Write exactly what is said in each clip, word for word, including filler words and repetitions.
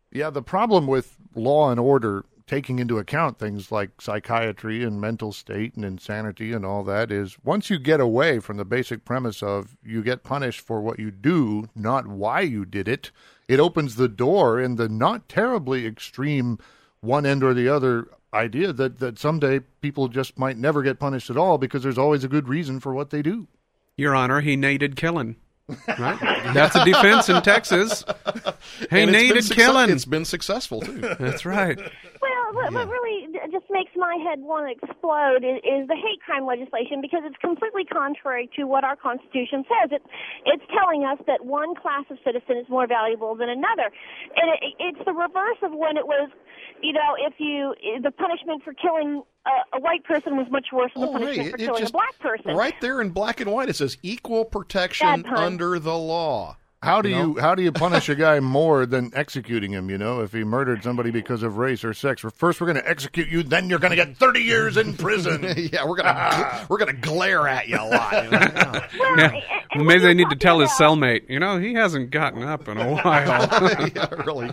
Yeah, the problem with law and order, taking into account things like psychiatry and mental state and insanity and all that, is once you get away from the basic premise of you get punished for what you do, not why you did it, it opens the door in the not terribly extreme one end or the other idea that, that someday people just might never get punished at all because there's always a good reason for what they do. Your Honor, he needed killing. Right? That's a defense in Texas. He and needed success- killing. It's been successful, too. That's right. Well, what, what really d- just makes my head want to explode is, is the hate crime legislation, because it's completely contrary to what our Constitution says. It, it's telling us that one class of citizen is more valuable than another. And it, it's the reverse of when it was, you know, if you, the punishment for killing a, a white person was much worse than the Oh, punishment hey, for it killing just- a black person. Right there in black and white, it says equal protection Bad pun. under the law. How do You you know? how do you punish a guy more than executing him, you know, if he murdered somebody because of race or sex? First we're going to execute you, then you're going to get thirty years in prison. yeah, we're gonna we're gonna glare at you a lot. You know? Well, Yeah. and- Well, and maybe what they you're need to tell his talking about- cellmate, you know, he hasn't gotten up in a while. yeah, really.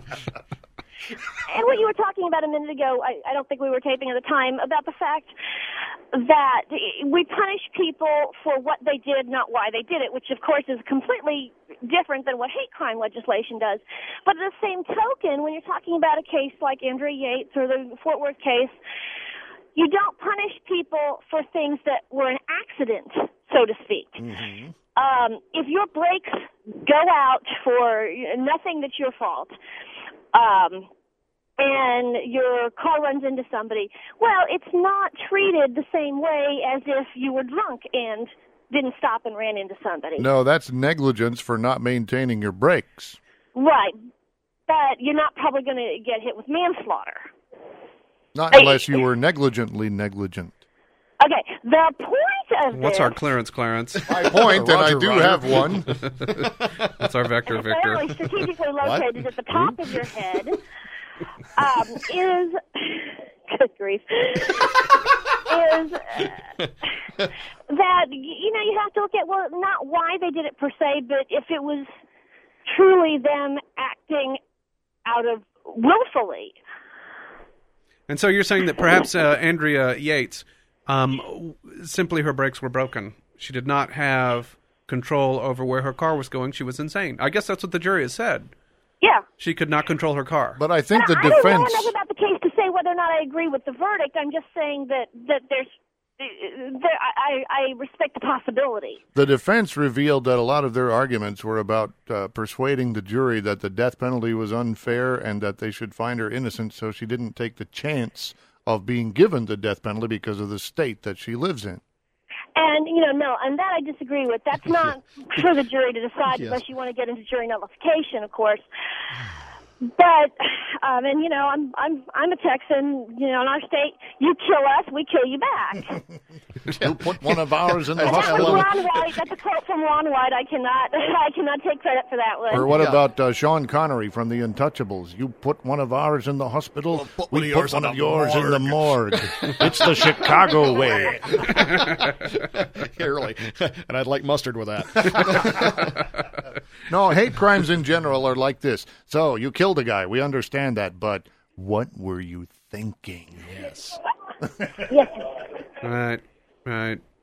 And what you were talking about a minute ago, I, I don't think we were taping at the time, about the fact that we punish people for what they did, not why they did it, which of course is completely different than what hate crime legislation does. But at the same token, when you're talking about a case like Andrea Yates or the Fort Worth case, you don't punish people for things that were an accident, so to speak. Mm-hmm. Um, if your brakes go out for nothing that's your fault, um, and your car runs into somebody, well, it's not treated the same way as if you were drunk and didn't stop and ran into somebody. No, that's negligence for not maintaining your brakes. Right. But you're not probably going to get hit with manslaughter. Not Hey. unless you were negligently negligent. Okay, the point of What's this... our clearance, Clarence? My point, and I Roger, do Roger. have one. What's our vector, Victor? Apparently strategically located at the top of your head, um, is... Good grief. is uh, that, you know, you have to look at, well, not why they did it per se, but if it was truly them acting out of willfully. And so you're saying that perhaps uh, Andrea Yates, um, simply her brakes were broken. She did not have control over where her car was going. She was insane. I guess that's what the jury has said. Yeah. She could not control her car. But I think the I don't know defense... enough about the case to say whether or not I agree with the verdict. I'm just saying that, that there's... There, I, I respect the possibility. The defense revealed that a lot of their arguments were about uh, persuading the jury that the death penalty was unfair and that they should find her innocent, so she didn't take the chance of being given the death penalty because of the state that she lives in. And, you know, no, and that I disagree with. That's not for the jury to decide Yes. unless you want to get into jury nullification, of course. But, um, and, you know, I'm I'm I'm a Texan. You know, in our state, you kill us, we kill you back. You put one of ours in the That was hospital. Ron White. That's a quote from Ron White. I cannot I cannot take credit for that one. Or what Yeah. about uh, Sean Connery from The Untouchables? You put one of ours in the hospital, Well, put one we of put yours one in of the yours in the morgue. morgue. It's the Chicago way. yeah, really. And I'd like mustard with that. No, hate crimes in general are like this. So, you killed a guy. We understand that. But what were you thinking? yes. Yes. Right, right.